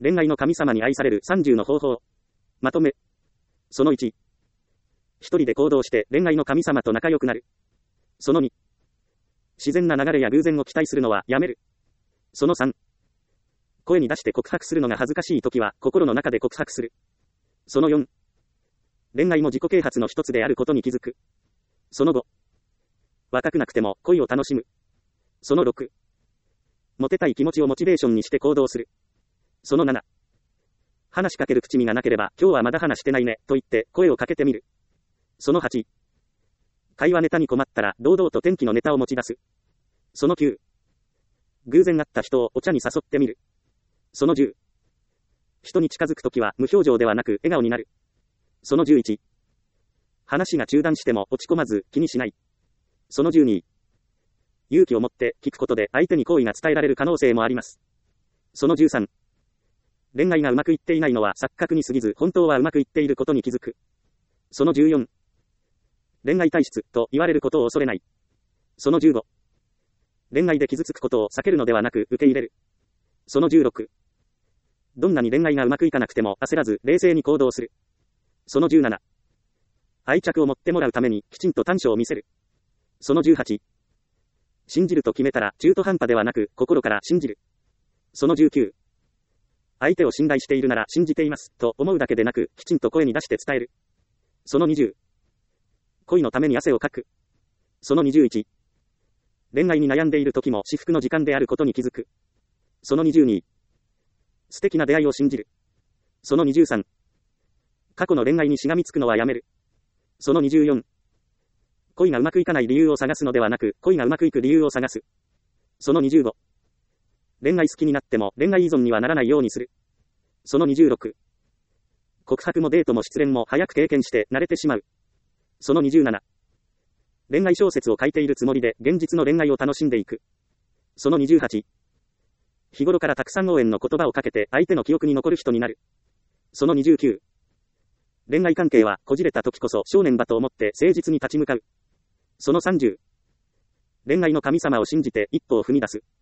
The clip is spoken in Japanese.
恋愛の神様に愛される30の方法。まとめ。その1。一人で行動して恋愛の神様と仲良くなる。その2。自然な流れや偶然を期待するのはやめる。その3。声に出して告白するのが恥ずかしいときは心の中で告白する。その4。恋愛も自己啓発の一つであることに気づく。その5。若くなくても恋を楽しむ。その6。モテたい気持ちをモチベーションにして行動する。その7。話しかける口身がなければ今日はまだ話してないねと言って声をかけてみる。その8。会話ネタに困ったら堂々と天気のネタを持ち出す。その9。偶然会った人をお茶に誘ってみる。その10。人に近づくときは無表情ではなく笑顔になる。その11。話が中断しても落ち込まず気にしない。その12。勇気を持って聞くことで相手に好意が伝えられる可能性もあります。その13。恋愛がうまくいっていないのは錯覚に過ぎず本当はうまくいっていることに気づく。その14。恋愛体質と言われることを恐れない。その15。恋愛で傷つくことを避けるのではなく受け入れる。その16。どんなに恋愛がうまくいかなくても焦らず冷静に行動する。その17。愛着を持ってもらうためにきちんと短所を見せる。その18。信じると決めたら中途半端ではなく心から信じる。その19。相手を信頼しているなら信じていますと思うだけでなくきちんと声に出して伝える。その20。恋のために汗をかく。その21。恋愛に悩んでいる時も至福の時間であることに気づく。その22。素敵な出会いを信じる。その23。過去の恋愛にしがみつくのはやめる。その24。恋がうまくいかない理由を探すのではなく、恋がうまくいく理由を探す。その25。恋愛好きになっても恋愛依存にはならないようにする。その26。告白もデートも失恋も早く経験して慣れてしまう。その27。恋愛小説を書いているつもりで現実の恋愛を楽しんでいく。その28。日頃からたくさん応援の言葉をかけて相手の記憶に残る人になる。その29。恋愛関係はこじれた時こそ正念場と思って誠実に立ち向かう。その30。恋愛の神様を信じて一歩を踏み出す。